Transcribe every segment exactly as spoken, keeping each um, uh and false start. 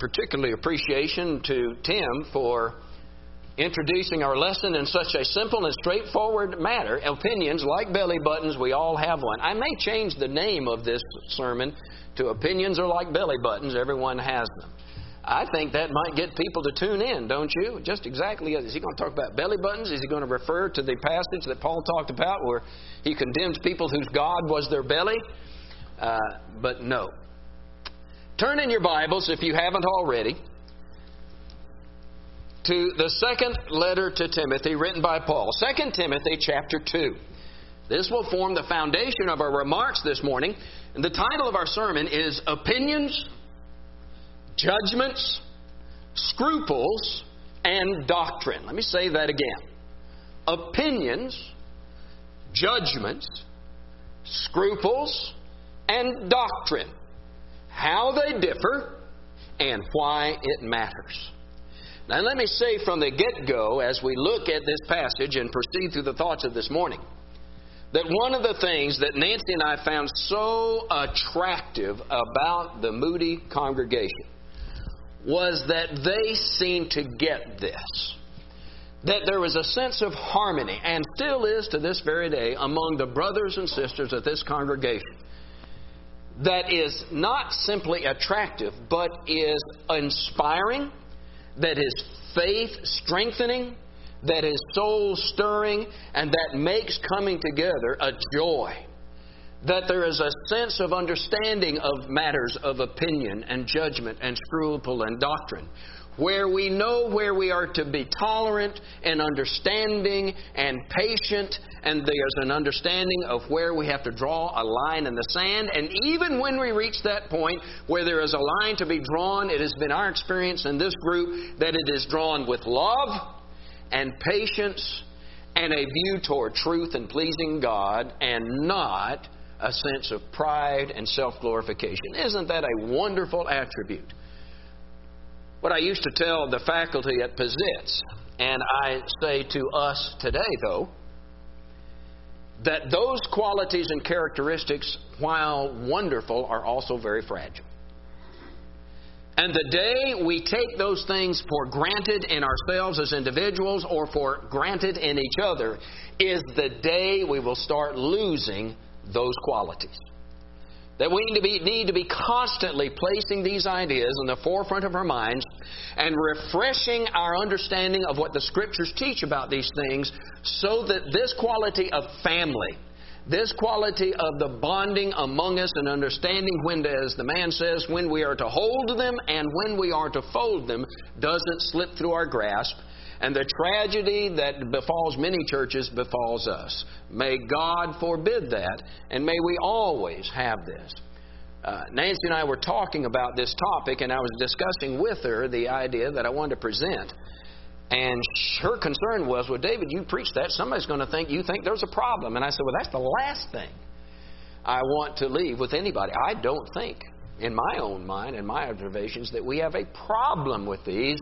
particularly appreciation to Tim for introducing our lesson in such a simple and straightforward matter. Opinions, like belly buttons, we all have one. I may change the name of this sermon to Opinions Are Like Belly Buttons. Everyone has them. I think that might get people to tune in, don't you? Just exactly. Is he going to talk about belly buttons? Is he going to refer to the passage that Paul talked about where he condemns people whose God was their belly? Uh, but no. Turn in your Bibles, if you haven't already, to the second letter to Timothy written by Paul. Second Timothy chapter two. This will form the foundation of our remarks this morning. And the title of our sermon is Opinions, Judgments, Scruples, and Doctrine. Let me say that again. Opinions, judgments, scruples, and doctrine. How they differ and why it matters. Now let me say from the get-go, as we look at this passage and proceed through the thoughts of this morning, that one of the things that Nancy and I found so attractive about the Moody congregation was that they seemed to get this. That there was a sense of harmony, and still is to this very day, among the brothers and sisters of this congregation, that is not simply attractive, but is inspiring, that is faith strengthening, that is soul stirring, and that makes coming together a joy. That there is a sense of understanding of matters of opinion and judgment and scruple and doctrine, where we know where we are to be tolerant and understanding and patient, and there's an understanding of where we have to draw a line in the sand. And even when we reach that point where there is a line to be drawn, it has been our experience in this group that it is drawn with love and patience and a view toward truth and pleasing God, and not a sense of pride and self-glorification. Isn't that a wonderful attribute? What I used to tell the faculty at Pizitz, and I say to us today, though, that those qualities and characteristics, while wonderful, are also very fragile. And the day we take those things for granted in ourselves as individuals or for granted in each other is the day we will start losing those qualities. That we need to be, need to be constantly placing these ideas in the forefront of our minds and refreshing our understanding of what the Scriptures teach about these things, so that this quality of family, this quality of the bonding among us and understanding when, as the man says, when we are to hold them and when we are to fold them, doesn't slip through our grasp. And the tragedy that befalls many churches befalls us. May God forbid that, and may we always have this. Uh, Nancy and I were talking about this topic, and I was discussing with her the idea that I wanted to present. And her concern was, well, David, you preach that, somebody's going to think you think there's a problem. And I said, well, that's the last thing I want to leave with anybody. I don't think, in my own mind and my observations, that we have a problem with these.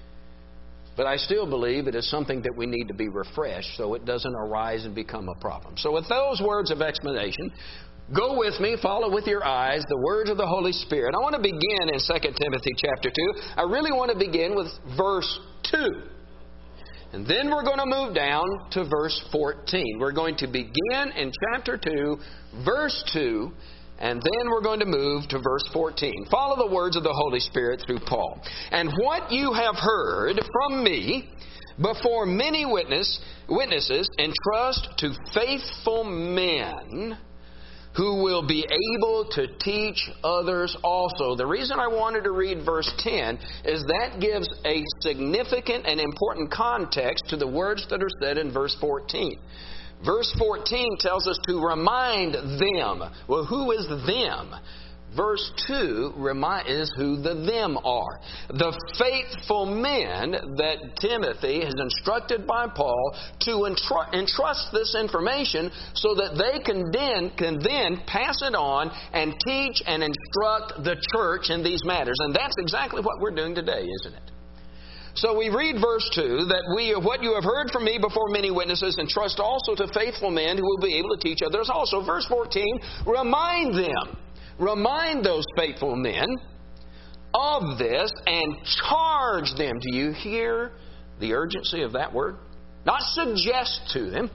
But I still believe it is something that we need to be refreshed so it doesn't arise and become a problem. So with those words of explanation, go with me, follow with your eyes the words of the Holy Spirit. I want to begin in Second Timothy chapter two. I really want to begin with verse two. And then we're going to move down to verse fourteen. We're going to begin in chapter two, verse two, and then we're going to move to verse fourteen. Follow the words of the Holy Spirit through Paul. And what you have heard from me before many witness, witnesses, entrust to faithful men who will be able to teach others also. The reason I wanted to read verse ten is that gives a significant and important context to the words that are said in verse fourteen. Verse fourteen tells us to remind them. Well, who is them? Verse two is who the them are. The faithful men that Timothy has instructed by Paul to entrust this information so that they can then, can then pass it on and teach and instruct the church in these matters. And that's exactly what we're doing today, isn't it? So we read verse two, that we, what you have heard from me before many witnesses, entrust also to faithful men who will be able to teach others also. Verse fourteen, remind them. Remind those faithful men of this and charge them. Do you hear the urgency of that word? Not suggest to them.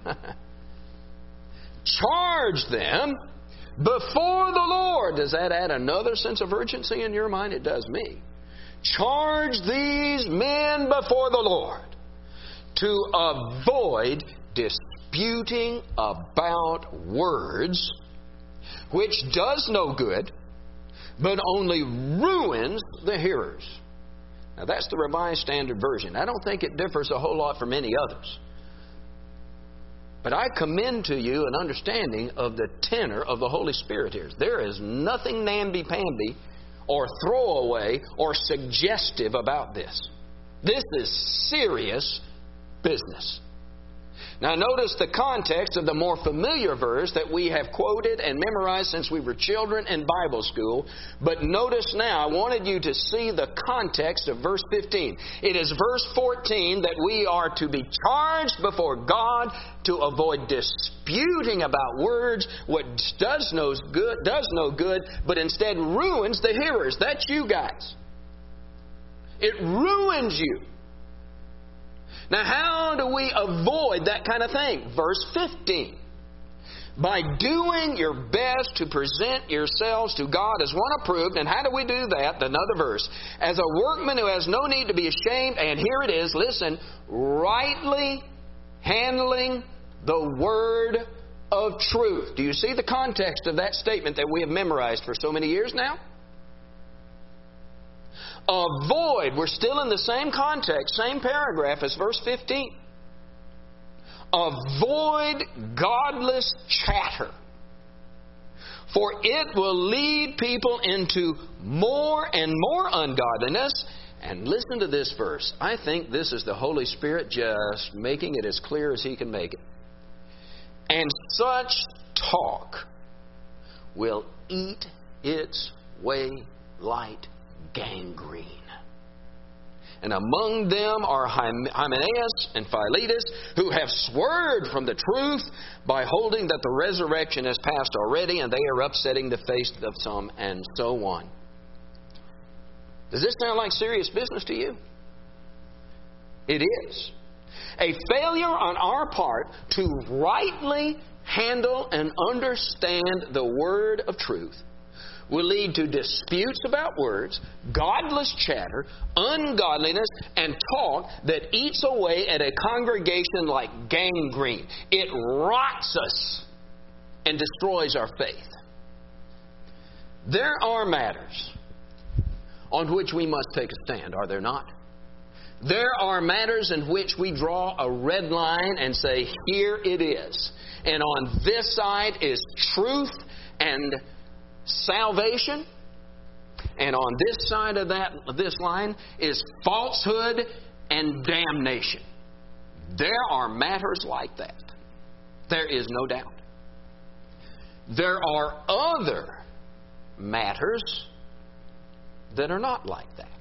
Charge them before the Lord. Does that add another sense of urgency in your mind? It does me. Charge these men before the Lord to avoid disputing about words, which does no good, but only ruins the hearers. Now that's the Revised Standard Version. I don't think it differs a whole lot from any others. But I commend to you an understanding of the tenor of the Holy Spirit here. There is nothing namby-pamby or throwaway or suggestive about this. This is serious business. Now notice the context of the more familiar verse that we have quoted and memorized since we were children in Bible school. But notice now, I wanted you to see the context of verse fifteen. It is verse fourteen that we are to be charged before God to avoid disputing about words, what does no good, does no good, but instead ruins the hearers. That's you guys. It ruins you. Now, how do we avoid that kind of thing? Verse fifteen. By doing your best to present yourselves to God as one approved. And how do we do that? Another verse. As a workman who has no need to be ashamed. And here it is. Listen. Rightly handling the word of truth. Do you see the context of that statement that we have memorized for so many years now? Avoid, we're still in the same context, same paragraph as verse fifteen. Avoid godless chatter, for it will lead people into more and more ungodliness. And listen to this verse. I think this is the Holy Spirit just making it as clear as He can make it. And such talk will eat its way like gangrene. And among them are Hymenaeus and Philetus, who have swerved from the truth by holding that the resurrection has passed already, and they are upsetting the faith of some, and so on. Does this sound like serious business to you? It is. A failure on our part to rightly handle and understand the word of truth will lead to disputes about words, godless chatter, ungodliness, and talk that eats away at a congregation like gangrene. It rots us and destroys our faith. There are matters on which we must take a stand, are there not? There are matters in which we draw a red line and say, here it is. And on this side is truth and salvation, and on this side of that this line is falsehood and damnation. There are matters like that. There is no doubt. There are other matters that are not like that.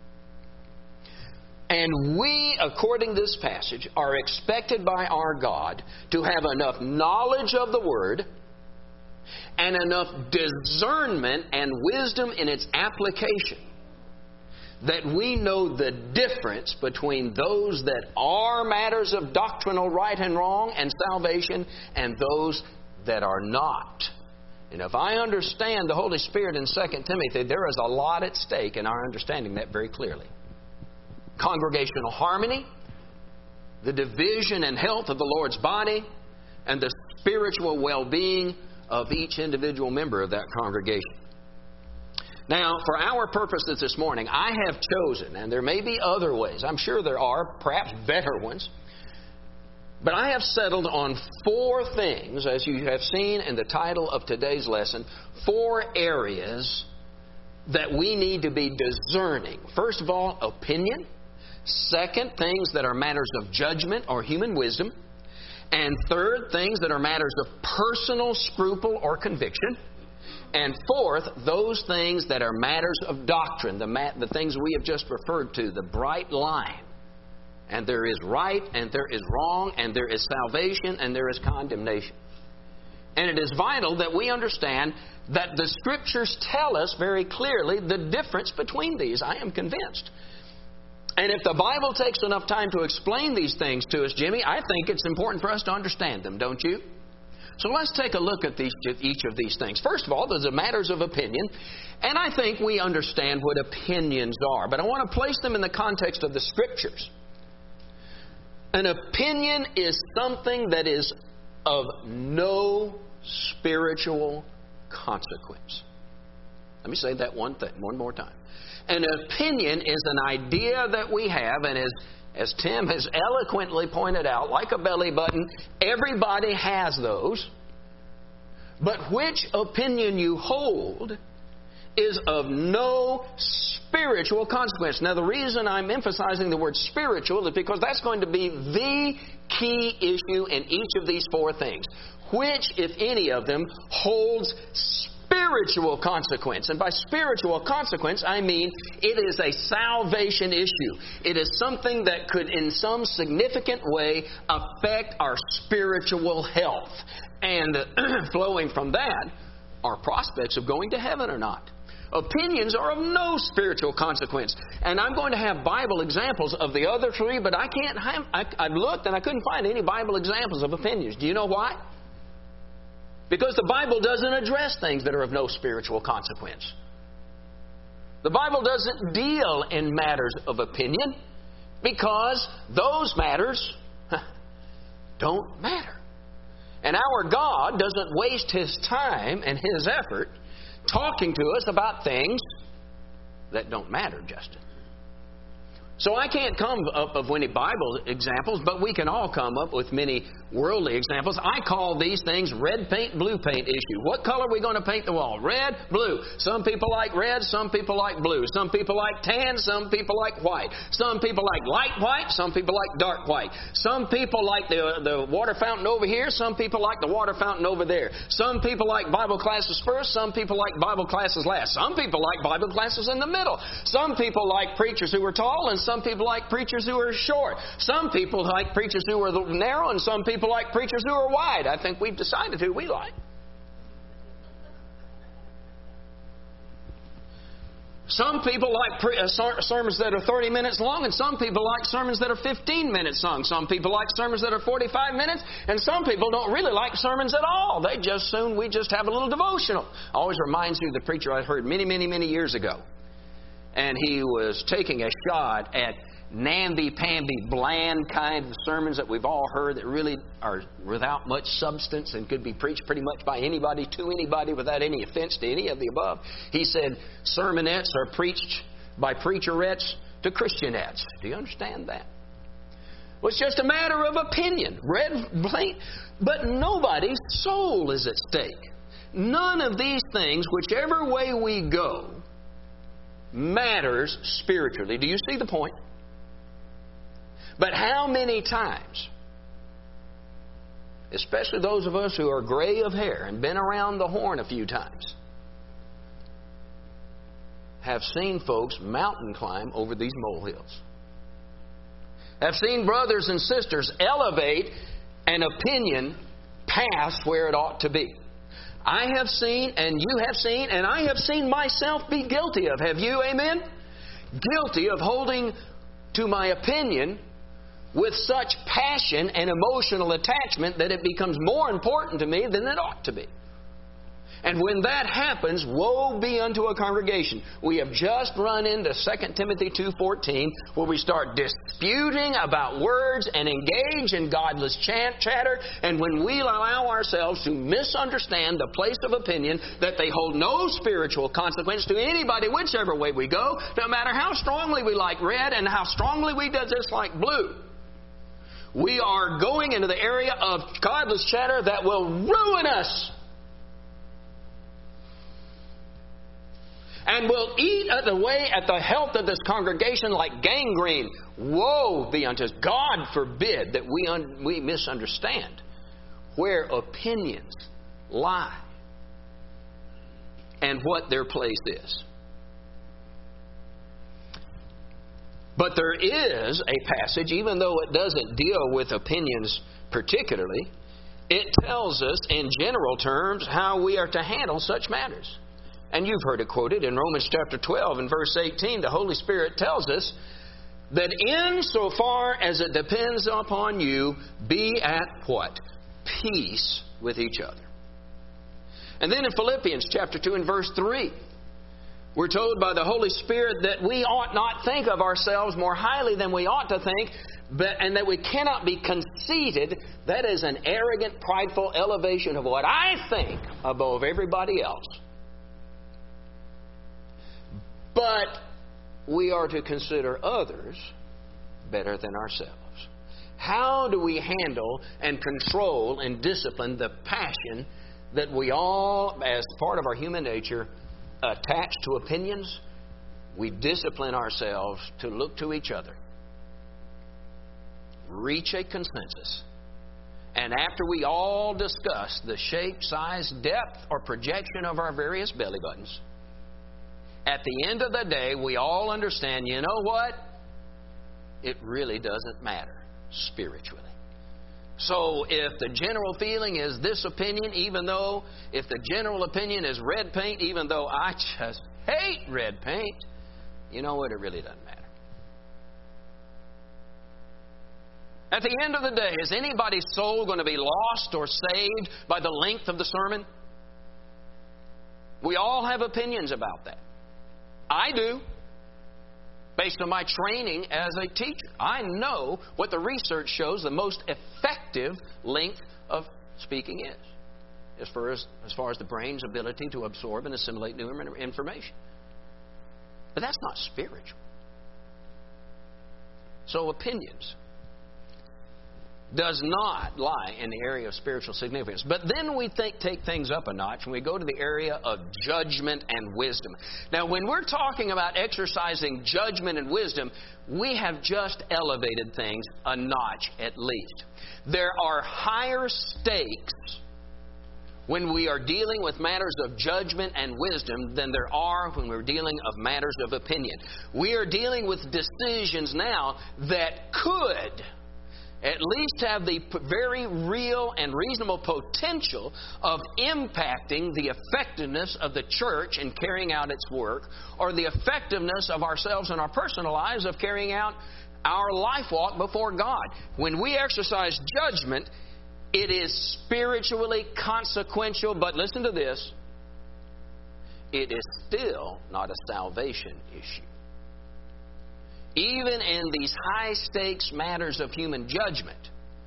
And we, according to this passage, are expected by our God to have enough knowledge of the Word and enough discernment and wisdom in its application that we know the difference between those that are matters of doctrinal right and wrong and salvation and those that are not. And if I understand the Holy Spirit in Second Timothy, there is a lot at stake in our understanding that very clearly. Congregational harmony, the division and health of the Lord's body, and the spiritual well-being of each individual member of that congregation. Now, for our purposes this morning, I have chosen, and there may be other ways, I'm sure there are, perhaps better ones, but I have settled on four things, as you have seen in the title of today's lesson, four areas that we need to be discerning. First of all, opinion. Second, things that are matters of judgment or human wisdom. And third, things that are matters of personal scruple or conviction. And fourth, those things that are matters of doctrine, the, ma- the things we have just referred to, the bright line. And there is right, and there is wrong, and there is salvation, and there is condemnation. And it is vital that we understand that the Scriptures tell us very clearly the difference between these. I am convinced. And if the Bible takes enough time to explain these things to us, Jimmy, I think it's important for us to understand them, don't you? So let's take a look at these, each of these things. First of all, there's the matters of opinion. And I think we understand what opinions are. But I want to place them in the context of the Scriptures. An opinion is something that is of no spiritual consequence. Let me say that one thing, one more time. An opinion is an idea that we have, and as, as Tim has eloquently pointed out, like a belly button, everybody has those. But which opinion you hold is of no spiritual consequence. Now, the reason I'm emphasizing the word spiritual is because that's going to be the key issue in each of these four things. Which, if any of them, holds spiritual consequence. And by spiritual consequence, I mean it is a salvation issue. It is something that could, in some significant way, affect our spiritual health. And flowing from that, our prospects of going to heaven or not. Opinions are of no spiritual consequence. And I'm going to have Bible examples of the other three, but I can't have, I, I've looked and I couldn't find any Bible examples of opinions. Do you know why? Because the Bible doesn't address things that are of no spiritual consequence. The Bible doesn't deal in matters of opinion because those matters don't matter. And our God doesn't waste His time and His effort talking to us about things that don't matter, Justin. So I can't come up with any Bible examples, but we can all come up with many worldly examples. I call these things red paint, blue paint issue. What color are we going to paint the wall? Red, blue. Some people like red, some people like blue. Some people like tan, some people like white. Some people like light white, some people like dark white. Some people like the, the water fountain over here, some people like the water fountain over there. Some people like Bible classes first, some people like Bible classes last. Some people like Bible classes in the middle. Some people like preachers who are tall, and some people like preachers who are short. Some people like preachers who are narrow, and some people like preachers who are wide. I think we've decided who we like. Some people like pre- uh, ser- sermons that are thirty minutes long, and some people like sermons that are fifteen minutes long. Some people like sermons that are forty-five minutes, and some people don't really like sermons at all. They just soon, we just have a little devotional. Always reminds me of the preacher I heard many, many, many years ago. And he was taking a shot at namby-pamby, bland kind of sermons that we've all heard that really are without much substance and could be preached pretty much by anybody to anybody without any offense to any of the above. He said sermonettes are preached by preacherettes to Christianettes. Do you understand that? Well, it's just a matter of opinion. Red, blank, but nobody's soul is at stake. None of these things, whichever way we go, matters spiritually. Do you see the point? But how many times, especially those of us who are gray of hair and been around the horn a few times, have seen folks mountain climb over these molehills? Have seen brothers and sisters elevate an opinion past where it ought to be. I have seen, and you have seen, and I have seen myself be guilty of. Have you? Amen? Guilty of holding to my opinion with such passion and emotional attachment that it becomes more important to me than it ought to be. And when that happens, woe be unto a congregation. We have just run into Second Timothy two fourteen, where we start disputing about words and engage in godless chant, chatter. And when we allow ourselves to misunderstand the place of opinion, that they hold no spiritual consequence to anybody, whichever way we go, no matter how strongly we like red and how strongly we dislike blue, we are going into the area of godless chatter that will ruin us. And will eat at the way at the health of this congregation like gangrene. Woe be unto us. God forbid that we un- we misunderstand where opinions lie and what their place is. But there is a passage, even though it doesn't deal with opinions particularly, it tells us in general terms how we are to handle such matters. And you've heard it quoted in Romans chapter twelve and verse eighteen. The Holy Spirit tells us that insofar as it depends upon you, be at what? Peace with each other. And then in Philippians chapter two and verse three, we're told by the Holy Spirit that we ought not think of ourselves more highly than we ought to think, but, and that we cannot be conceited. That is an arrogant, prideful elevation of what I think above everybody else. But we are to consider others better than ourselves. How do we handle and control and discipline the passion that we all, as part of our human nature, attach to opinions? We discipline ourselves to look to each other, reach a consensus, and after we all discuss the shape, size, depth, or projection of our various belly buttons, at the end of the day, we all understand, you know what? It really doesn't matter spiritually. So if the general feeling is this opinion, even though, if the general opinion is red paint, even though I just hate red paint, you know what? It really doesn't matter. At the end of the day, is anybody's soul going to be lost or saved by the length of the sermon? We all have opinions about that. I do. Based on my training as a teacher, I know what the research shows the most effective length of speaking is, as far as, as far as the brain's ability to absorb and assimilate new information. But that's not spiritual. So opinions does not lie in the area of spiritual significance. But then we think, take things up a notch and we go to the area of judgment and wisdom. Now, when we're talking about exercising judgment and wisdom, we have just elevated things a notch at least. There are higher stakes when we are dealing with matters of judgment and wisdom than there are when we're dealing of matters of opinion. We are dealing with decisions now that could at least have the very real and reasonable potential of impacting the effectiveness of the church in carrying out its work, or the effectiveness of ourselves in our personal lives of carrying out our life walk before God. When we exercise judgment, it is spiritually consequential, but listen to this, it is still not a salvation issue. Even in these high-stakes matters of human judgment,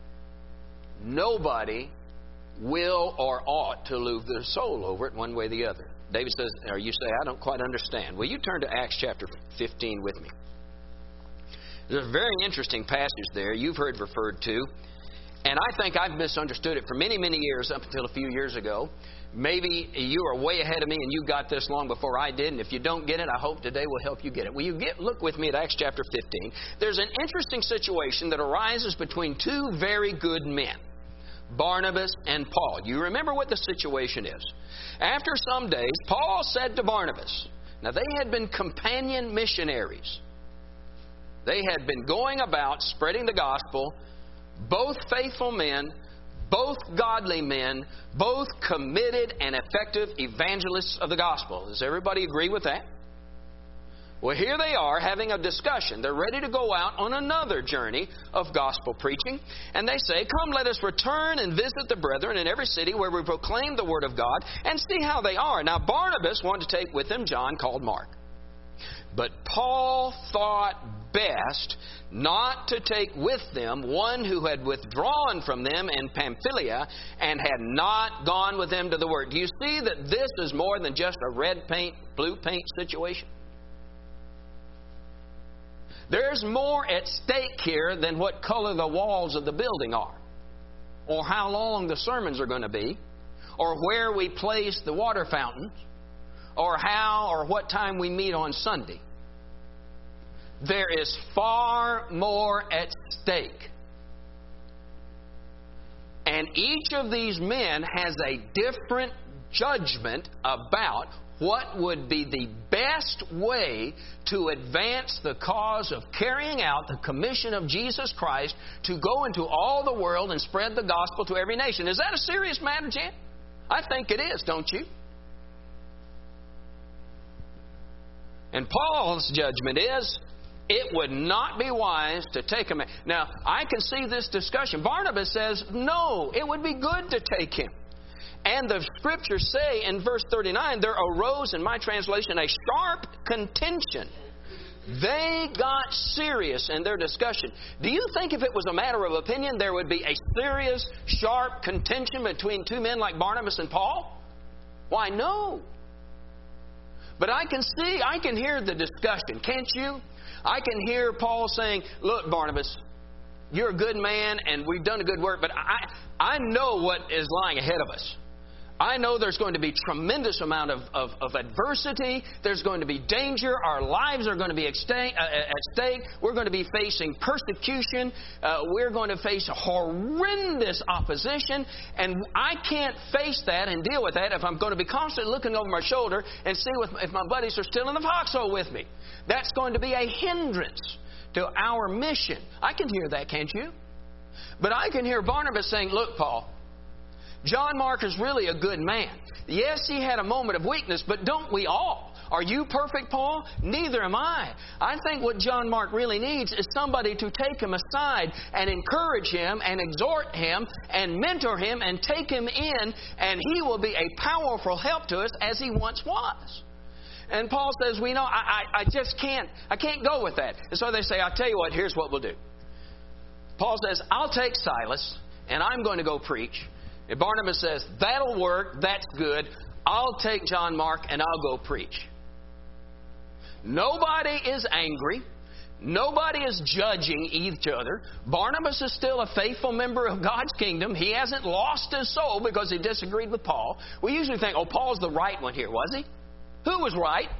nobody will or ought to lose their soul over it one way or the other. David says, or you say, I don't quite understand. Well, you turn to Acts chapter fifteen with me. There's a very interesting passage there you've heard referred to, and I think I've misunderstood it for many, many years up until a few years ago. Maybe you are way ahead of me and you got this long before I did, and if you don't get it, I hope today will help you get it. Will you get, look with me at Acts chapter fifteen. There's an interesting situation that arises between two very good men, Barnabas and Paul. You remember what the situation is. After some days, Paul said to Barnabas, now they had been companion missionaries. They had been going about spreading the gospel, both faithful men, both godly men, both committed and effective evangelists of the gospel. Does everybody agree with that? Well, here they are having a discussion. They're ready to go out on another journey of gospel preaching. And they say, come, let us return and visit the brethren in every city where we proclaim the word of God and see how they are. Now, Barnabas wanted to take with him John, called Mark. But Paul thought best not to take with them one who had withdrawn from them in Pamphylia and had not gone with them to the word. Do you see that this is more than just a red paint, blue paint situation? There's more at stake here than what color the walls of the building are, or how long the sermons are going to be, or where we place the water fountains, or how or what time we meet on Sunday. There is far more at stake. And each of these men has a different judgment about what would be the best way to advance the cause of carrying out the commission of Jesus Christ to go into all the world and spread the gospel to every nation. Is that a serious matter, Jan? I think it is, don't you? And Paul's judgment is, it would not be wise to take him. Now, I can see this discussion. Barnabas says, no, it would be good to take him. And the Scriptures say in verse thirty-nine, there arose, in my translation, a sharp contention. They got serious in their discussion. Do you think if it was a matter of opinion, there would be a serious, sharp contention between two men like Barnabas and Paul? Why, no. But I can see, I can hear the discussion, can't you? I can hear Paul saying, look, Barnabas, you're a good man and we've done a good work, but I, I know what is lying ahead of us. I know there's going to be tremendous amount of, of, of adversity. There's going to be danger. Our lives are going to be at stake. Uh, at stake. We're going to be facing persecution. Uh, we're going to face horrendous opposition. And I can't face that and deal with that if I'm going to be constantly looking over my shoulder and see if my buddies are still in the foxhole with me. That's going to be a hindrance to our mission. I can hear that, can't you? But I can hear Barnabas saying, look, Paul, John Mark is really a good man. Yes, he had a moment of weakness, but don't we all? Are you perfect, Paul? Neither am I. I think what John Mark really needs is somebody to take him aside and encourage him and exhort him and mentor him and take him in, and he will be a powerful help to us as he once was. And Paul says, we know, I, I, I just can't, I can't go with that. And so they say, I'll tell you what, here's what we'll do. Paul says, I'll take Silas, and I'm going to go preach. And Barnabas says, that'll work, that's good. I'll take John Mark and I'll go preach. Nobody is angry. Nobody is judging each other. Barnabas is still a faithful member of God's kingdom. He hasn't lost his soul because he disagreed with Paul. We usually think, oh, Paul's the right one here, was he? Who was right?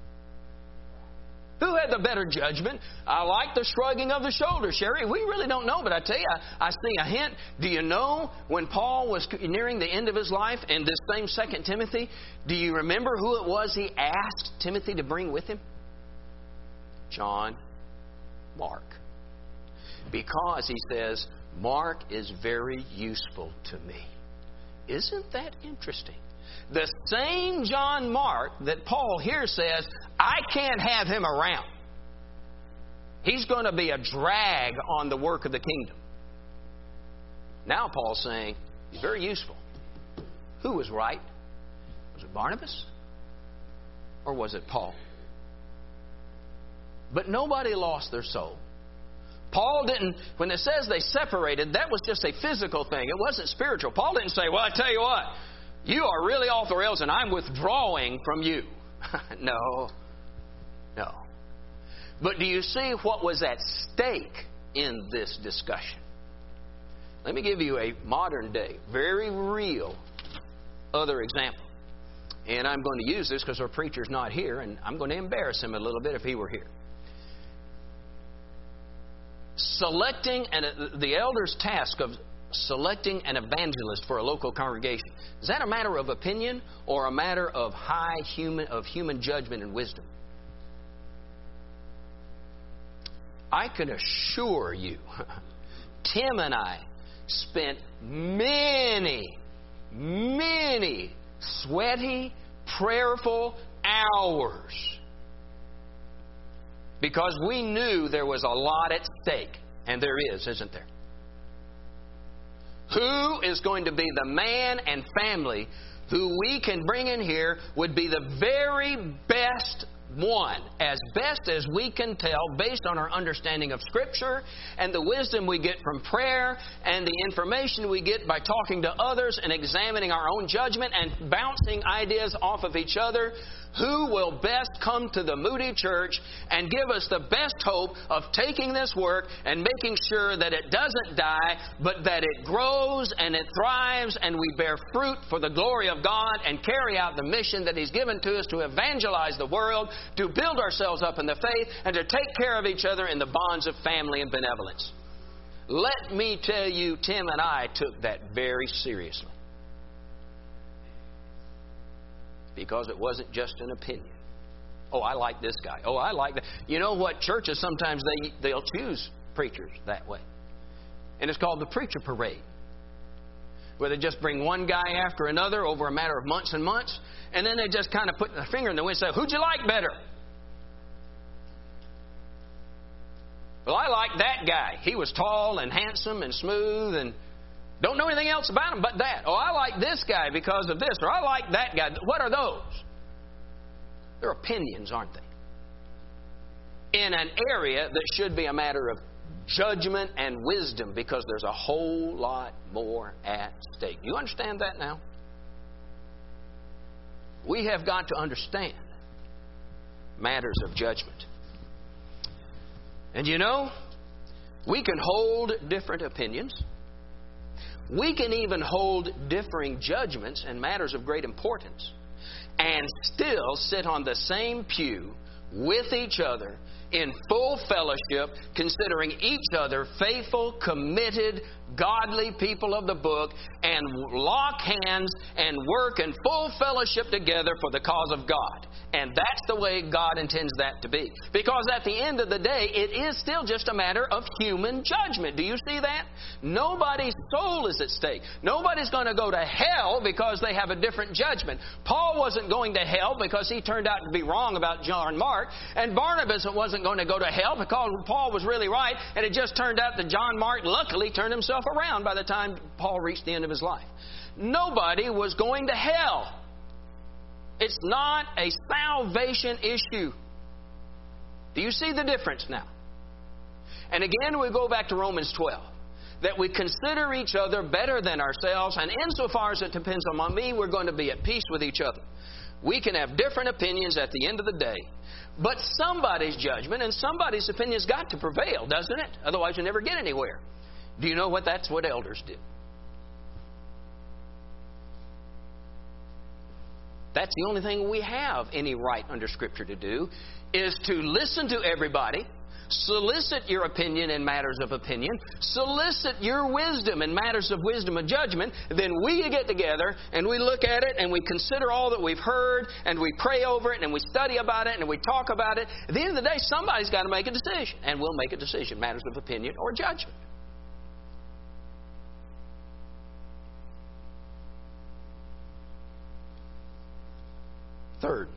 Who had the better judgment? I like the shrugging of the shoulders, Sherry. We really don't know, but I tell you, I, I see a hint. Do you know when Paul was nearing the end of his life in this same Second Timothy, do you remember who it was he asked Timothy to bring with him? John Mark. Because, he says, Mark is very useful to me. Isn't that interesting? The same John Mark that Paul here says, I can't have him around. He's going to be a drag on the work of the kingdom. Now Paul's saying, he's very useful. Who was right? Was it Barnabas? Or was it Paul? But nobody lost their soul. Paul didn't, when it says they separated, that was just a physical thing. It wasn't spiritual. Paul didn't say, well, I tell you what, you are really off the rails and I'm withdrawing from you. No. No. But do you see what was at stake in this discussion? Let me give you a modern day, very real other example. And I'm going to use this because our preacher's not here, and I'm going to embarrass him a little bit if he were here. Selecting an, the elder's task of selecting an evangelist for a local congregation. Is that a matter of opinion or a matter of high human of human judgment and wisdom? I can assure you, Tim and I spent many, many sweaty, prayerful hours because we knew there was a lot at stake. And there is, isn't there? Who is going to be the man and family who we can bring in here would be the very best one, as best as we can tell, based on our understanding of Scripture and the wisdom we get from prayer and the information we get by talking to others and examining our own judgment and bouncing ideas off of each other. Who will best come to the Moody Church and give us the best hope of taking this work and making sure that it doesn't die, but that it grows and it thrives and we bear fruit for the glory of God and carry out the mission that He's given to us to evangelize the world, to build ourselves up in the faith, and to take care of each other in the bonds of family and benevolence. Let me tell you, Tim and I took that very seriously. because it wasn't just an opinion. Oh, I like this guy. Oh, I like that. You know what? Churches, sometimes they, they'll choose preachers that way. And it's called the preacher parade, where they just bring one guy after another over a matter of months and months, and then they just kind of put their finger in the wind and say, who'd you like better? Well, I like that guy. He was tall and handsome and smooth and don't know anything else about him but that. Oh, I like this guy because of this, or I like that guy. What are those? They're opinions, aren't they? In an area that should be a matter of judgment and wisdom, because there's a whole lot more at stake. Do you understand that now? We have got to understand matters of judgment. And you know, we can hold different opinions. We can even hold differing judgments in matters of great importance and still sit on the same pew with each other in full fellowship, considering each other faithful, committed, godly people of the book, and lock hands and work in full fellowship together for the cause of God. And that's the way God intends that to be. Because at the end of the day, it is still just a matter of human judgment. Do you see that? Nobody's soul is at stake. Nobody's going to go to hell because they have a different judgment. Paul wasn't going to hell because he turned out to be wrong about John and Mark. And Barnabas wasn't going to go to hell because Paul was really right. And it just turned out that John Mark luckily turned himself around by the time Paul reached the end of his life. Nobody was going to hell. It's not a salvation issue. Do you see the difference now? And again, we go back to Romans twelve. That we consider each other better than ourselves, and insofar as it depends on me, we're going to be at peace with each other. We can have different opinions at the end of the day, but somebody's judgment and somebody's opinion's got to prevail, doesn't it? Otherwise, you never get anywhere. Do you know what that's what elders do? That's the only thing we have any right under Scripture to do, is to listen to everybody, solicit your opinion in matters of opinion, solicit your wisdom in matters of wisdom and judgment. Then we get together and we look at it and we consider all that we've heard and we pray over it and we study about it and we talk about it. At the end of the day, somebody's got to make a decision, and we'll make a decision, matters of opinion or judgment. Third,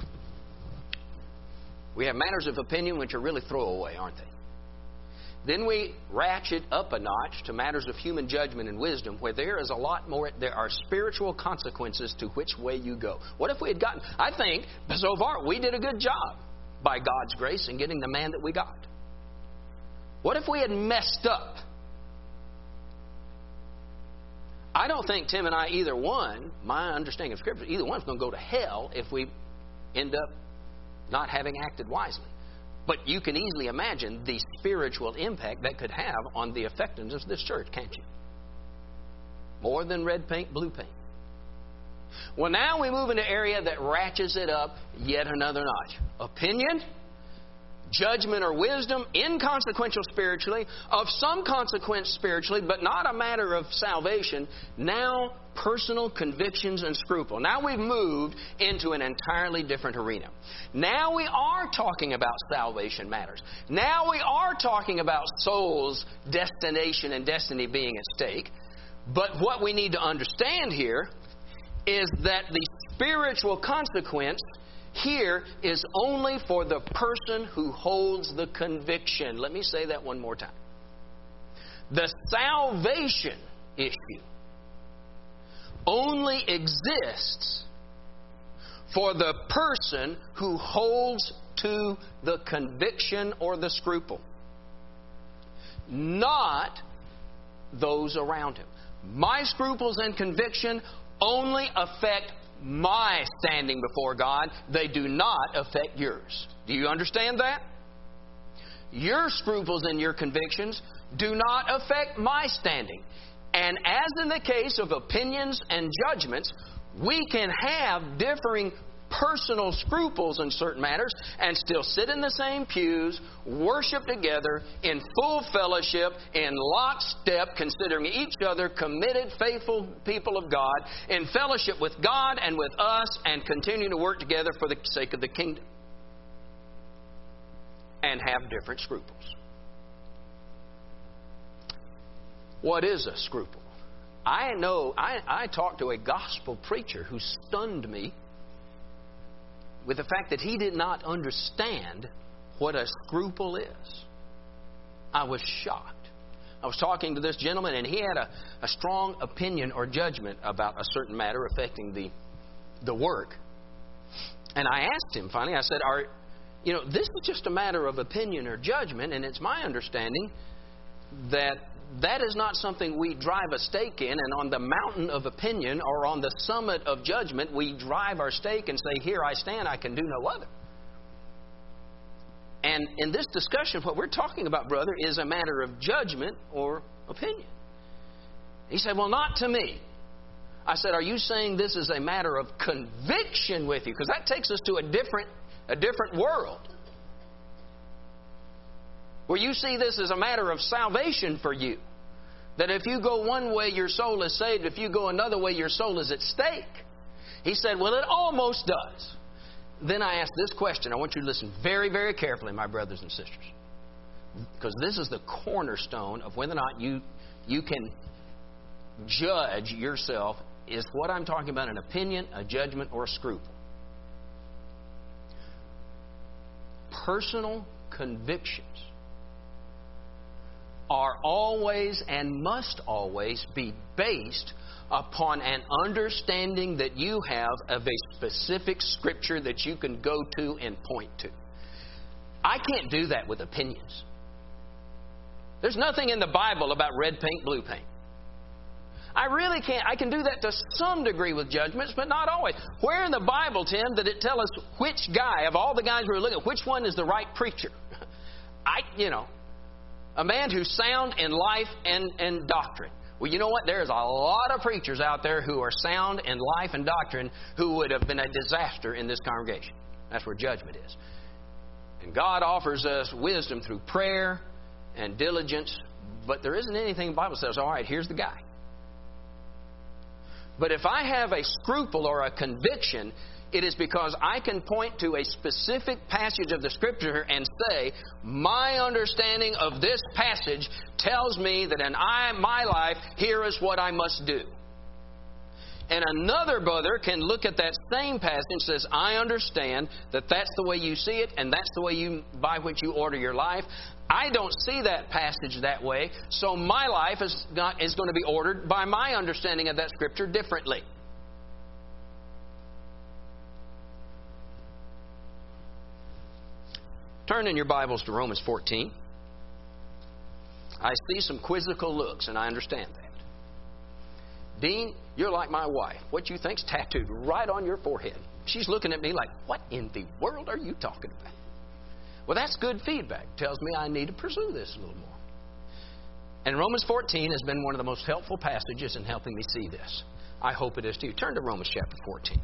we have matters of opinion which are really throwaway, aren't they? Then we ratchet up a notch to matters of human judgment and wisdom, where there is a lot more, there are spiritual consequences to which way you go. What if we had gotten, I think, so far, we did a good job by God's grace in getting the man that we got. What if we had messed up? I don't think Tim and I, either one, my understanding of Scripture, either one's going to go to hell if we end up not having acted wisely. But you can easily imagine the spiritual impact that could have on the effectiveness of this church, can't you? More than red paint, blue paint. Well, now we move into an area that ratchets it up yet another notch. Opinion, judgment or wisdom, inconsequential spiritually, of some consequence spiritually, but not a matter of salvation. Now, personal convictions and scruple. Now we've moved into an entirely different arena. Now we are talking about salvation matters. Now we are talking about souls' destination and destiny being at stake. But what we need to understand here is that the spiritual consequence here is only for the person who holds the conviction. Let me say that one more time. The salvation issue only exists for the person who holds to the conviction or the scruple, not those around him. My scruples and conviction only affect my standing before God. They do not affect yours. Do you understand that? Your scruples and your convictions do not affect my standing. And as in the case of opinions and judgments, we can have differing personal scruples in certain matters and still sit in the same pews, worship together in full fellowship, in lockstep, considering each other committed, faithful people of God, in fellowship with God and with us, and continue to work together for the sake of the kingdom. And have different scruples. What is a scruple? I know, I, I talked to a gospel preacher who stunned me with the fact that he did not understand what a scruple is. I was shocked. I was talking to this gentleman, and he had a, a strong opinion or judgment about a certain matter affecting the, the work. And I asked him finally, I said, Are, you know, this is just a matter of opinion or judgment, and it's my understanding that that is not something we drive a stake in, and on the mountain of opinion or on the summit of judgment, we drive our stake and say, here I stand, I can do no other. And in this discussion, what we're talking about, brother, is a matter of judgment or opinion. He said, well, not to me. I said, are you saying this is a matter of conviction with you? Because that takes us to a different, a different world. Where you see this as a matter of salvation for you. That if you go one way, your soul is saved. If you go another way, your soul is at stake. He said, well, it almost does. Then I asked this question. I want you to listen very, very carefully, my brothers and sisters. Because this is the cornerstone of whether or not you, you can judge yourself. Is what I'm talking about an opinion, a judgment, or a scruple. Personal convictions are always and must always be based upon an understanding that you have of a specific Scripture that you can go to and point to. I can't do that with opinions. There's nothing in the Bible about red paint, blue paint. I really can't. I can do that to some degree with judgments, but not always. Where in the Bible, Tim, did it tell us which guy, of all the guys we were looking at, which one is the right preacher? I, you know, a man who's sound in life and, and doctrine. Well, you know what? There's a lot of preachers out there who are sound in life and doctrine who would have been a disaster in this congregation. That's where judgment is. And God offers us wisdom through prayer and diligence, but there isn't anything the Bible says, all right, here's the guy. But if I have a scruple or a conviction, it is because I can point to a specific passage of the Scripture and say, my understanding of this passage tells me that in I, my life, here is what I must do. And another brother can look at that same passage and says, I understand that that's the way you see it and that's the way you by which you order your life. I don't see that passage that way, so my life is, not, is going to be ordered by my understanding of that Scripture differently. Turn in your Bibles to Romans fourteen. I see some quizzical looks, and I understand that. Dean, you're like my wife. What you think's tattooed right on your forehead. She's looking at me like, what in the world are you talking about? Well, that's good feedback. Tells me I need to pursue this a little more. And Romans fourteen has been one of the most helpful passages in helping me see this. I hope it is to you. Turn to Romans chapter fourteen.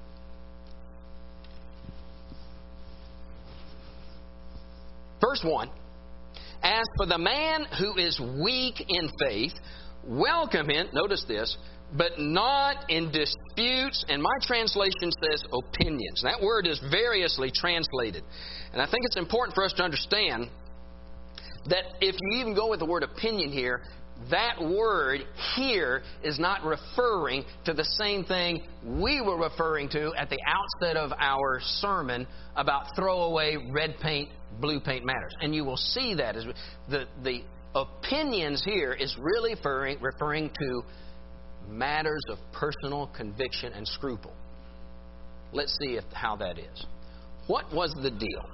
Verse one. As for the man who is weak in faith, welcome him, notice this, but not in disputes, and my translation says opinions. That word is variously translated. And I think it's important for us to understand that if you even go with the word opinion here, that word here is not referring to the same thing we were referring to at the outset of our sermon about throwaway red paint, blue paint matters. And you will see that as the, the opinions here is really referring, referring to matters of personal conviction and scruple. Let's see if, how that is. What was the deal?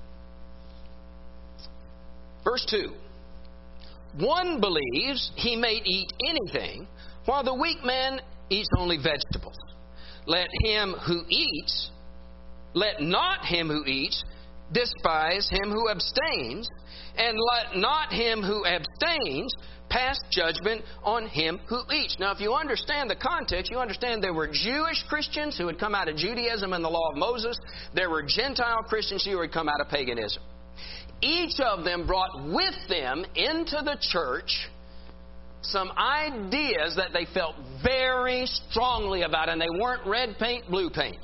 Verse two. One believes he may eat anything, while the weak man eats only vegetables. Let him who eats, let not him who eats despise him who abstains, and let not him who abstains pass judgment on him who eats. Now, if you understand the context, you understand there were Jewish Christians who had come out of Judaism and the law of Moses. There were Gentile Christians who had come out of paganism. Each of them brought with them into the church some ideas that they felt very strongly about, and they weren't red paint, blue paint.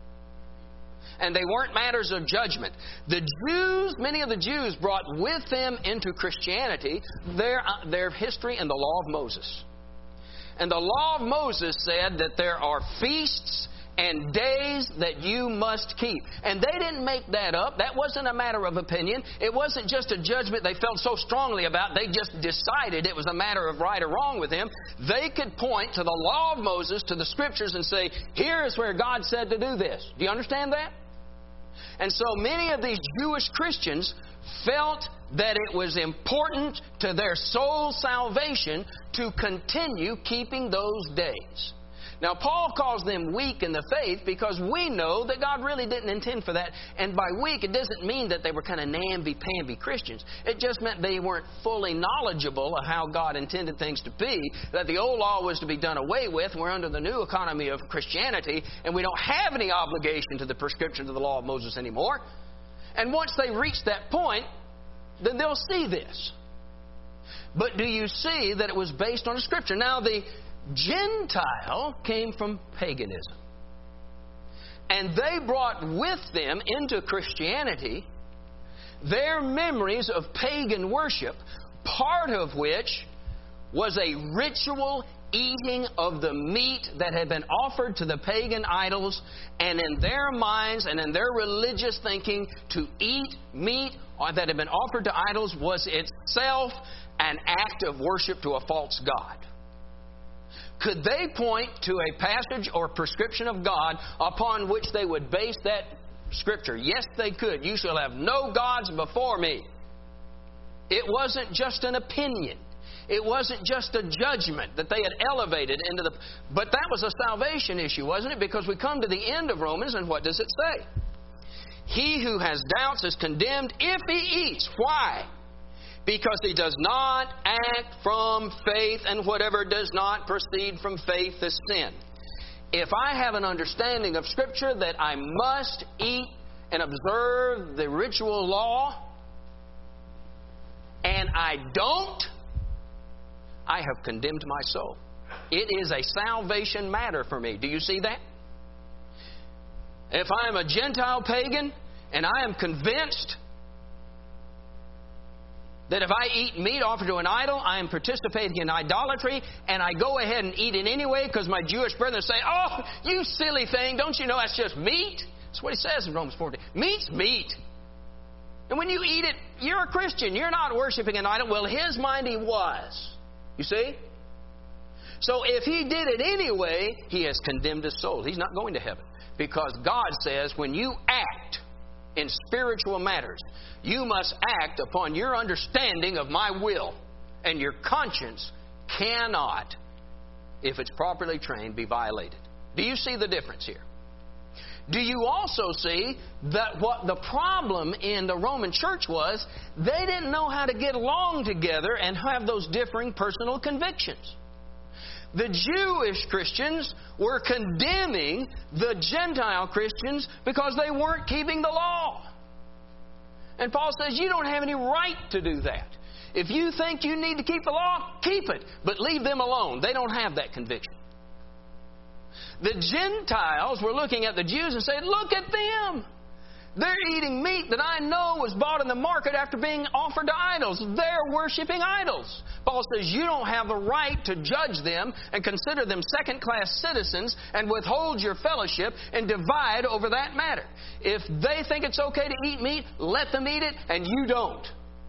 And they weren't matters of judgment. The Jews, many of the Jews brought with them into Christianity their, uh, their history and the law of Moses. And the law of Moses said that there are feasts and days that you must keep. And they didn't make that up. That wasn't a matter of opinion. It wasn't just a judgment they felt so strongly about. They just decided it was a matter of right or wrong with them. They could point to the law of Moses, to the Scriptures, and say, here is where God said to do this. Do you understand that? And so many of these Jewish Christians felt that it was important to their soul salvation to continue keeping those days. Now, Paul calls them weak in the faith because we know that God really didn't intend for that. And by weak, it doesn't mean that they were kind of namby-pamby Christians. It just meant they weren't fully knowledgeable of how God intended things to be, that the old law was to be done away with, and we're under the new economy of Christianity, and we don't have any obligation to the prescriptions of the law of Moses anymore. And once they reach that point, then they'll see this. But do you see that it was based on a Scripture? Now, the Gentile came from paganism. And they brought with them into Christianity their memories of pagan worship, part of which was a ritual eating of the meat that had been offered to the pagan idols, and in their minds and in their religious thinking, to eat meat that had been offered to idols was itself an act of worship to a false god. Could they point to a passage or prescription of God upon which they would base that Scripture? Yes, they could. You shall have no gods before me. It wasn't just an opinion. It wasn't just a judgment that they had elevated into the... But that was a salvation issue, wasn't it? Because we come to the end of Romans, and what does it say? He who has doubts is condemned if he eats. Why? Because he does not act from faith, and whatever does not proceed from faith is sin. If I have an understanding of Scripture that I must eat and observe the ritual law, and I don't, I have condemned my soul. It is a salvation matter for me. Do you see that? If I am a Gentile pagan and I am convinced that if I eat meat offered to an idol, I am participating in idolatry, and I go ahead and eat it anyway because my Jewish brethren say, oh, you silly thing, don't you know that's just meat? That's what he says in Romans fourteen. Meat's meat. And when you eat it, you're a Christian. You're not worshiping an idol. Well, his mind he was. You see? So if he did it anyway, he has condemned his soul. He's not going to heaven. Because God says when you act in spiritual matters, you must act upon your understanding of my will. And your conscience cannot, if it's properly trained, be violated. Do you see the difference here? Do you also see that what the problem in the Roman church was, they didn't know how to get along together and have those differing personal convictions. The Jewish Christians were condemning the Gentile Christians because they weren't keeping the law. And Paul says, you don't have any right to do that. If you think you need to keep the law, keep it. But leave them alone. They don't have that conviction. The Gentiles were looking at the Jews and saying, look at them. They're eating meat that I know was bought in the market after being offered to idols. They're worshiping idols. Paul says you don't have the right to judge them and consider them second-class citizens and withhold your fellowship and divide over that matter. If they think it's okay to eat meat, let them eat it, and you don't.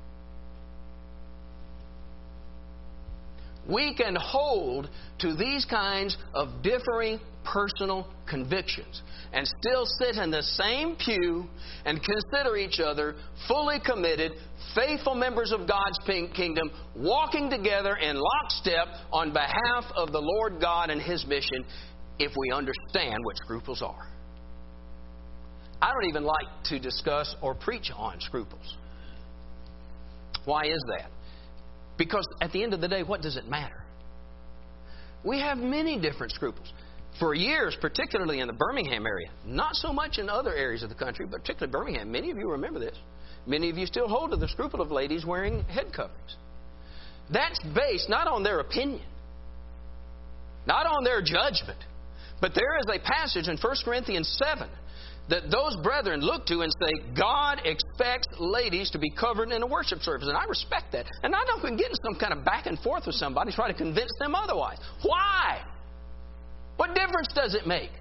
We can hold to these kinds of differing personal convictions and still sit in the same pew and consider each other fully committed, faithful members of God's kingdom, walking together in lockstep on behalf of the Lord God and His mission, if we understand what scruples are. I don't even like to discuss or preach on scruples. Why is that? Because at the end of the day, what does it matter? We have many different scruples. For years, particularly in the Birmingham area, not so much in other areas of the country, but particularly Birmingham, many of you remember this. Many of you still hold to the scruple of ladies wearing head coverings. That's based not on their opinion, not on their judgment, but there is a passage in First Corinthians seven that those brethren look to and say, God expects ladies to be covered in a worship service. And I respect that. And I don't get in some kind of back and forth with somebody trying to convince them otherwise. Why? What difference does it make?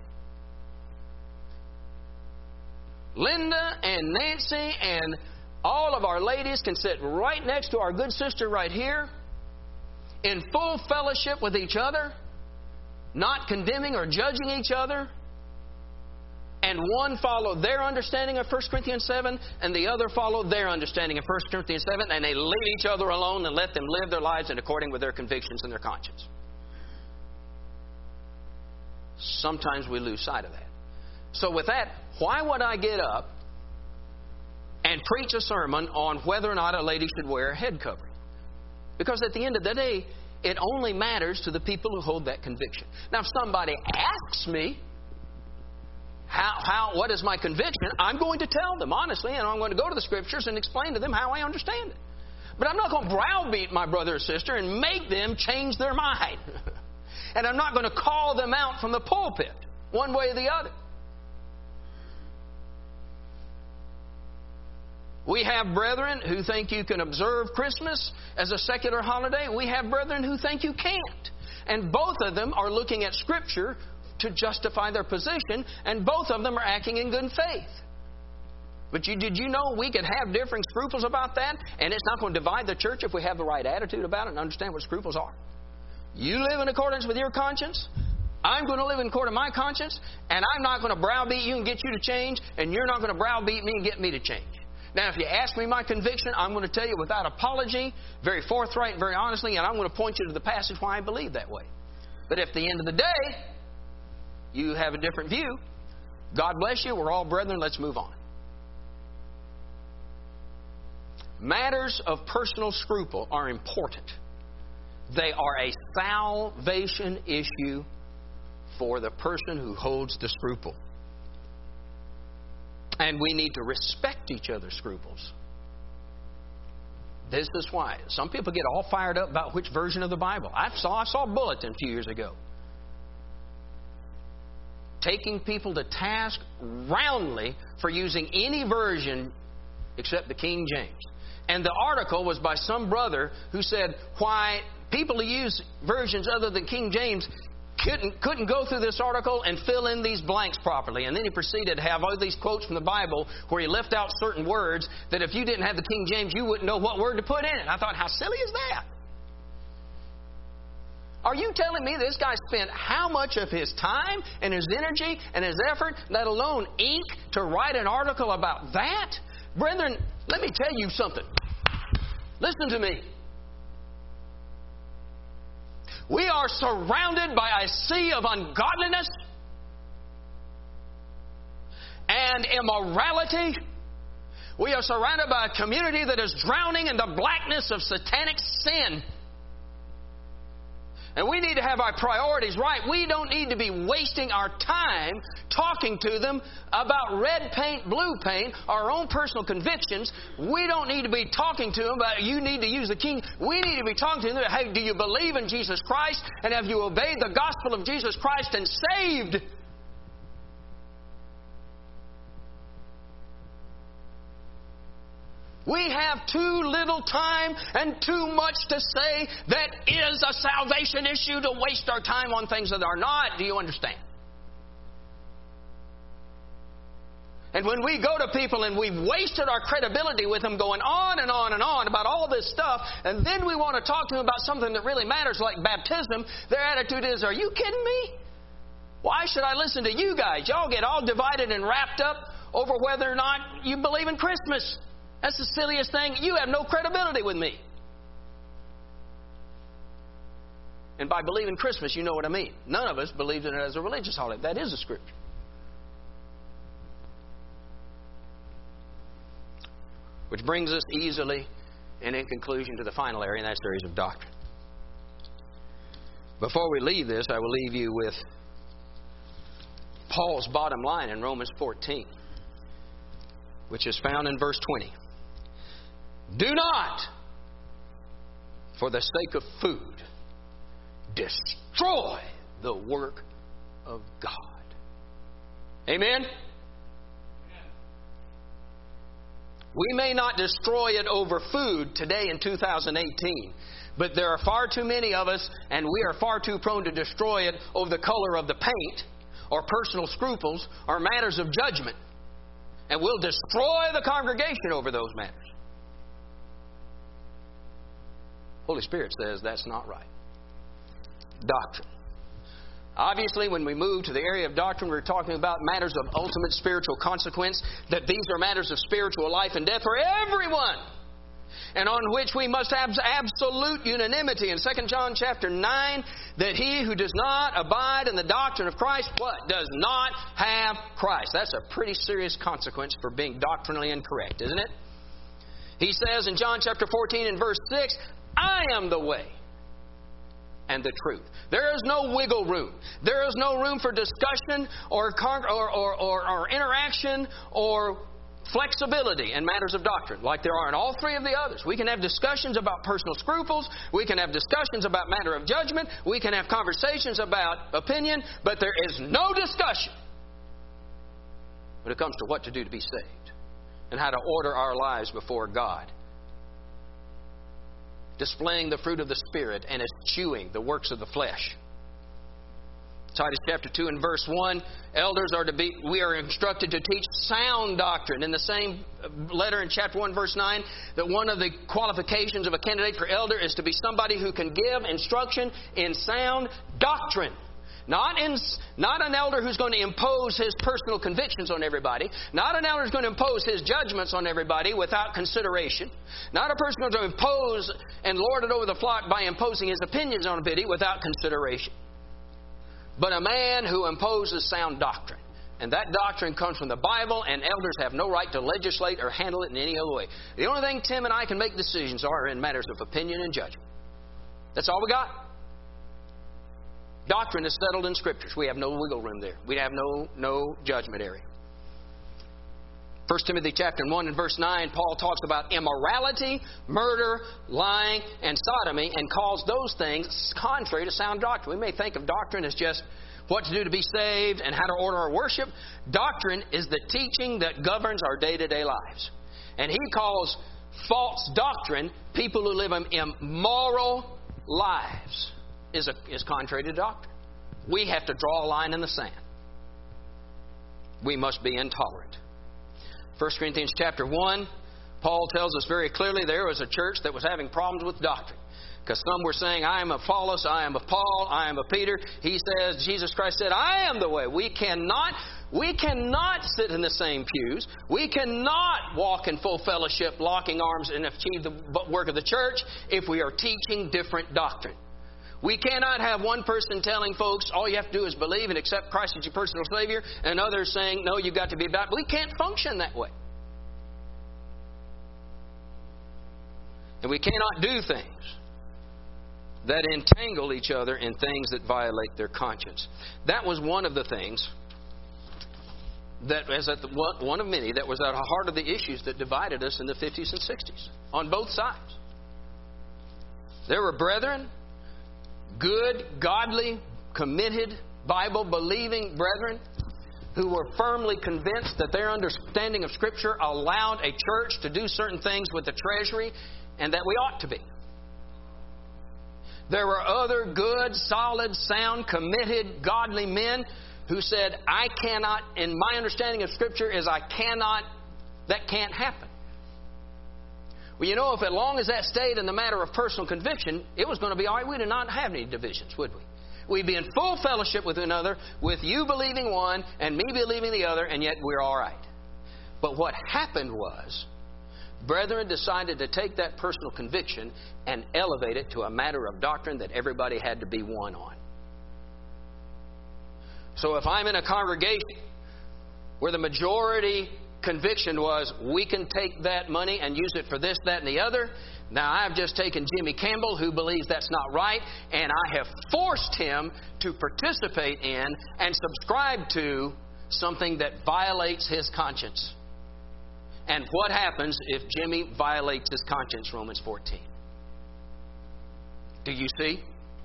Linda and Nancy and all of our ladies can sit right next to our good sister right here in full fellowship with each other, not condemning or judging each other. And one follow their understanding of First Corinthians seven, and the other follow their understanding of First Corinthians seven, and they leave each other alone and let them live their lives in according with their convictions and their conscience. Sometimes we lose sight of that. So with that, why would I get up and preach a sermon on whether or not a lady should wear a head covering? Because at the end of the day, it only matters to the people who hold that conviction. Now, if somebody asks me, How, how, what is my conviction? I'm going to tell them honestly, and I'm going to go to the Scriptures and explain to them how I understand it. But I'm not going to browbeat my brother or sister and make them change their mind. And I'm not going to call them out from the pulpit, one way or the other. We have brethren who think you can observe Christmas as a secular holiday. We have brethren who think you can't. And both of them are looking at Scripture to justify their position, and both of them are acting in good faith. But you, did you know we could have differing scruples about that, and it's not going to divide the church if we have the right attitude about it and understand what scruples are? You live in accordance with your conscience. I'm going to live in accordance with my conscience, and I'm not going to browbeat you and get you to change, and you're not going to browbeat me and get me to change. Now, if you ask me my conviction, I'm going to tell you without apology, very forthright and very honestly, and I'm going to point you to the passage why I believe that way. But if at the end of the day, you have a different view, God bless you. We're all brethren. Let's move on. Matters of personal scruple are important. They are a salvation issue for the person who holds the scruple. And we need to respect each other's scruples. This is why. Some people get all fired up about which version of the Bible. I saw, I saw a bulletin a few years ago taking people to task roundly for using any version except the King James. And the article was by some brother who said why people who use versions other than King James couldn't, couldn't go through this article and fill in these blanks properly. And then he proceeded to have all these quotes from the Bible where he left out certain words that if you didn't have the King James, you wouldn't know what word to put in it. I thought, how silly is that? Are you telling me this guy spent how much of his time and his energy and his effort, let alone ink, to write an article about that? Brethren, let me tell you something. Listen to me. We are surrounded by a sea of ungodliness and immorality. We are surrounded by a community that is drowning in the blackness of satanic sin. And we need to have our priorities right. We don't need to be wasting our time talking to them about red paint, blue paint, our own personal convictions. We don't need to be talking to them about you need to use the King. We need to be talking to them about, hey, do you believe in Jesus Christ? And have you obeyed the gospel of Jesus Christ and saved? We have too little time and too much to say that is a salvation issue to waste our time on things that are not. Do you understand? And when we go to people and we've wasted our credibility with them going on and on and on about all this stuff, and then we want to talk to them about something that really matters like baptism, their attitude is, are you kidding me? Why should I listen to you guys? Y'all get all divided and wrapped up over whether or not you believe in Christmas. That's the silliest thing. You have no credibility with me. And by believing Christmas, you know what I mean. None of us believes in it as a religious holiday. That is a scripture. Which brings us easily and in conclusion to the final area, and that's areas of doctrine. Before we leave this, I will leave you with Paul's bottom line in Romans fourteen, which is found in verse twenty. Do not, for the sake of food, destroy the work of God. Amen? We may not destroy it over food today in two thousand eighteen, but there are far too many of us, and we are far too prone to destroy it over the color of the paint, or personal scruples, or matters of judgment. And we'll destroy the congregation over those matters. Holy Spirit says that's not right. Doctrine. Obviously, when we move to the area of doctrine, we're talking about matters of ultimate spiritual consequence, that these are matters of spiritual life and death for everyone, and on which we must have absolute unanimity. In Second John chapter nine, that he who does not abide in the doctrine of Christ, what? Does not have Christ. That's a pretty serious consequence for being doctrinally incorrect, isn't it? He says in John chapter fourteen and verse six, I am the way and the truth. There is no wiggle room. There is no room for discussion or, con- or, or, or, or interaction or flexibility in matters of doctrine, like there are in all three of the others. We can have discussions about personal scruples. We can have discussions about matter of judgment. We can have conversations about opinion. But there is no discussion when it comes to what to do to be saved and how to order our lives before God, displaying the fruit of the Spirit and eschewing the works of the flesh. Titus chapter two and verse one, elders are to be, we are instructed to teach sound doctrine. In the same letter in chapter one verse nine, that one of the qualifications of a candidate for elder is to be somebody who can give instruction in sound doctrine. Not, in, not an elder who's going to impose his personal convictions on everybody. Not an elder who's going to impose his judgments on everybody without consideration. Not a person who's going to impose and lord it over the flock by imposing his opinions on everybody without consideration. But a man who imposes sound doctrine. And that doctrine comes from the Bible, and elders have no right to legislate or handle it in any other way. The only thing Tim and I can make decisions are in matters of opinion and judgment. That's all we got. Doctrine is settled in Scriptures. We have no wiggle room there. We have no, no judgment area. First Timothy chapter one and verse nine, Paul talks about immorality, murder, lying, and sodomy, and calls those things contrary to sound doctrine. We may think of doctrine as just what to do to be saved and how to order our worship. Doctrine is the teaching that governs our day-to-day lives. And he calls false doctrine people who live immoral lives. Is, a, is contrary to doctrine. We have to draw a line in the sand. We must be intolerant. First Corinthians chapter one, Paul tells us very clearly there was a church that was having problems with doctrine. Because some were saying, I am of Apollos, I am of Paul, I am of Peter. He says, Jesus Christ said, I am the way. We cannot, we cannot sit in the same pews. We cannot walk in full fellowship, locking arms, and achieve the work of the church if we are teaching different doctrine. We cannot have one person telling folks all you have to do is believe and accept Christ as your personal Savior, and others saying, no, you've got to be baptized. We can't function that way. And we cannot do things that entangle each other in things that violate their conscience. That was one of the things that was at the, one of many that was at the heart of the issues that divided us in the fifties and sixties on both sides. There were brethren, good, godly, committed, Bible-believing brethren who were firmly convinced that their understanding of Scripture allowed a church to do certain things with the treasury and that we ought to be. There were other good, solid, sound, committed, godly men who said, I cannot, in my understanding of Scripture is I cannot, that can't happen. Well, you know, if as long as that stayed in the matter of personal conviction, it was going to be all right. We did not have any divisions, would we? We'd be in full fellowship with another, with you believing one and me believing the other, and yet we're all right. But what happened was, brethren decided to take that personal conviction and elevate it to a matter of doctrine that everybody had to be one on. So if I'm in a congregation where the majority conviction was, we can take that money and use it for this, that, and the other. Now, I've just taken Jimmy Campbell, who believes that's not right, and I have forced him to participate in and subscribe to something that violates his conscience. And what happens if Jimmy violates his conscience? Romans fourteen. Do you see?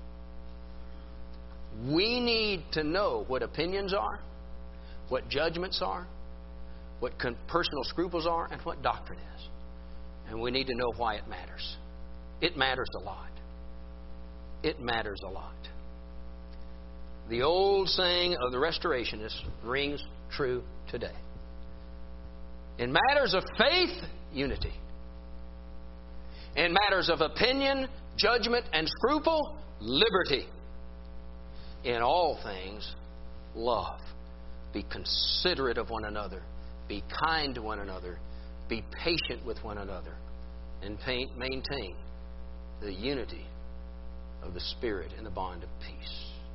We need to know what opinions are, what judgments are, what personal scruples are, and what doctrine is. And we need to know why it matters. It matters a lot. It matters a lot. The old saying of the Restorationists rings true today. In matters of faith, unity. In matters of opinion, judgment, and scruple, liberty. In all things, love. Be considerate of one another. Be kind to one another. Be patient with one another. And maintain the unity of the Spirit in the bond of peace.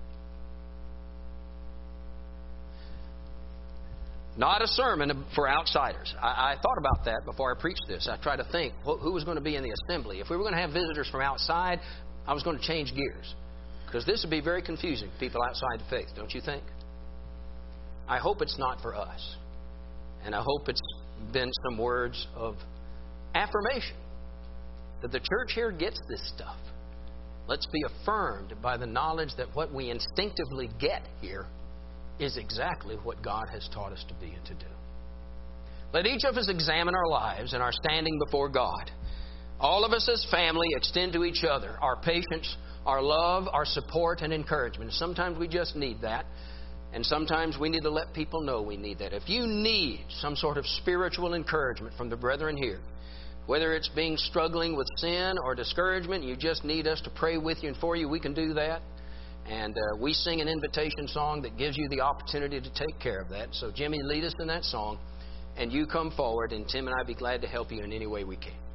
Not a sermon for outsiders. I, I thought about that before I preached this. I tried to think who was going to be in the assembly. If we were going to have visitors from outside, I was going to change gears. Because this would be very confusing to people outside the faith, don't you think? I hope it's not for us. And I hope it's been some words of affirmation that the church here gets this stuff. Let's be affirmed by the knowledge that what we instinctively get here is exactly what God has taught us to be and to do. Let each of us examine our lives and our standing before God. All of us as family extend to each other our patience, our love, our support, and encouragement. Sometimes we just need that. And sometimes we need to let people know we need that. If you need some sort of spiritual encouragement from the brethren here, whether it's being struggling with sin or discouragement, you just need us to pray with you and for you, we can do that. And uh, we sing an invitation song that gives you the opportunity to take care of that. So Jimmy, lead us in that song. And you come forward, and Tim and I will be glad to help you in any way we can.